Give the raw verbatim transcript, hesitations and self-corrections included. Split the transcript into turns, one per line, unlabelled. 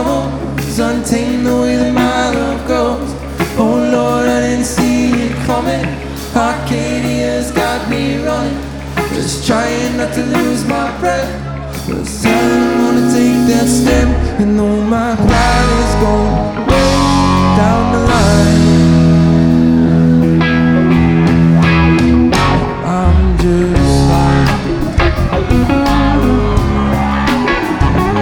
troubles, untamed the way that my love goes. Oh Lord, I didn't see it coming. Arcadia's got me running, just trying not to lose my breath. But I don't wanna take that step, and though my pride is gone,